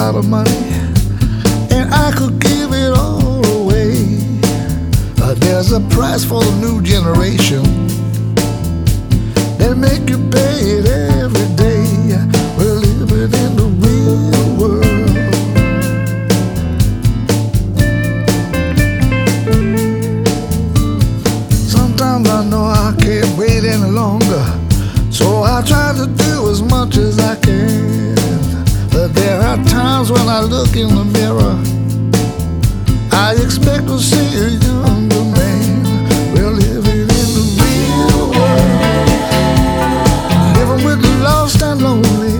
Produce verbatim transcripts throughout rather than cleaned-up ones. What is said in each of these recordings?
lot of money, and I could give it all away. Uh, there's a price for the new generation. They make you pay it every day. We're living in the real world. Sometimes I know I can't wait any longer, so I try to do as much as I can. But there are times when I look in the mirror, I expect to see a younger man. We're living in the real world, living with the lost and lonely,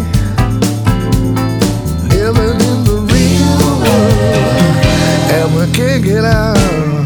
living in the real world, and we can't get out.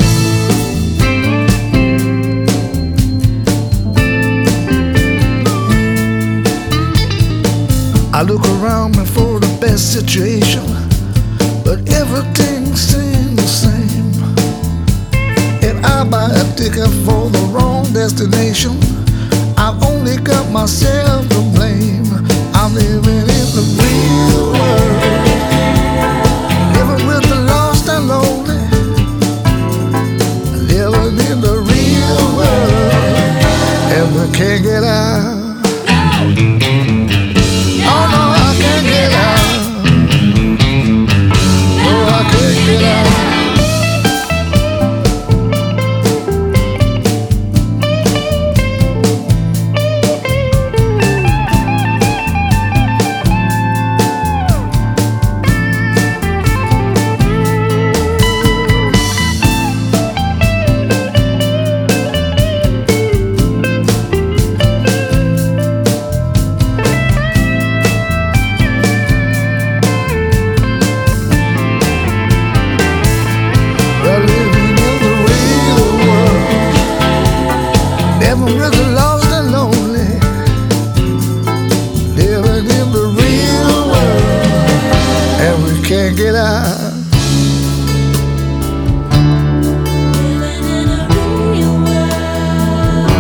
I look around me for the best situation, but everything seems the same. If I buy a ticket for the wrong destination, I've only got myself to blame. I'm living in the real world, living with the lost and lonely, living in the real world, and we can't get out. Oh no, I can't get out. No, I can't get out. With the lost and lonely, living in the real world, and we can't get out. Living in a real world.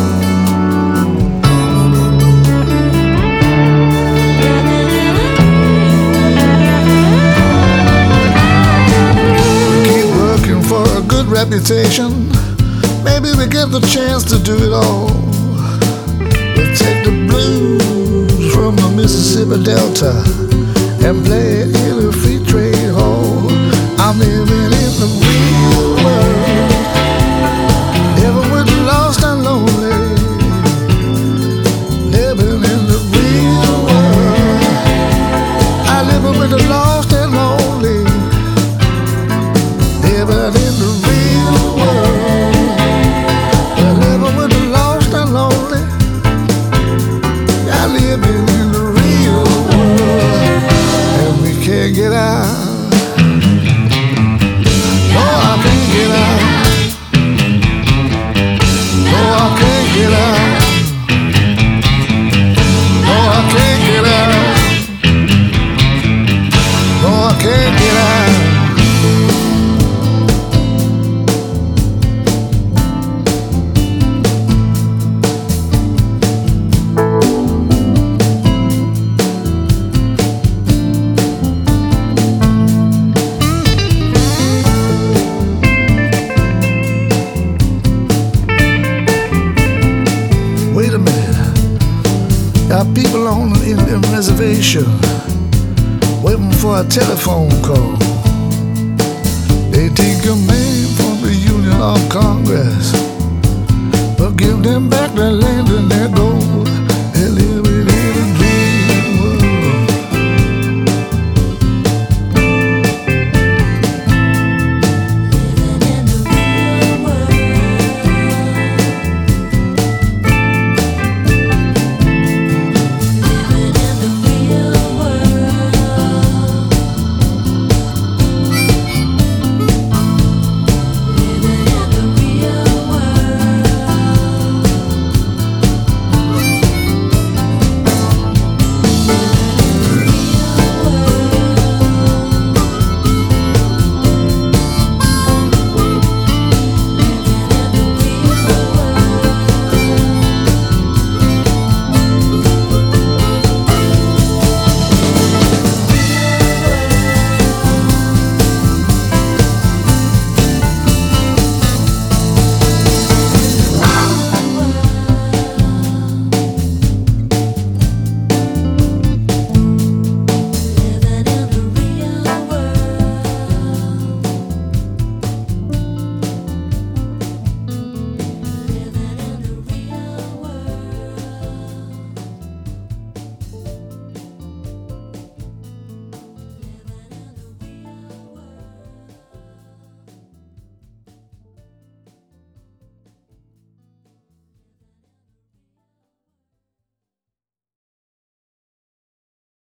We keep working for a good reputation. Maybe we get the chance to do it all. We'll take the blues from the Mississippi Delta and play it in a free trade hall. I'm living in the real world, living with the lost and lonely, living in the real world. I live with the lost and lonely, living in the real world. Living in the real world, and we can't get out. No, I can't get out. No, I can't get out. No, I can't get out. No, I can't get out. Wait a minute, got people on the Indian reservation waiting for a telephone call. They take a man from the Union of Congress, but give them back their land and their gold.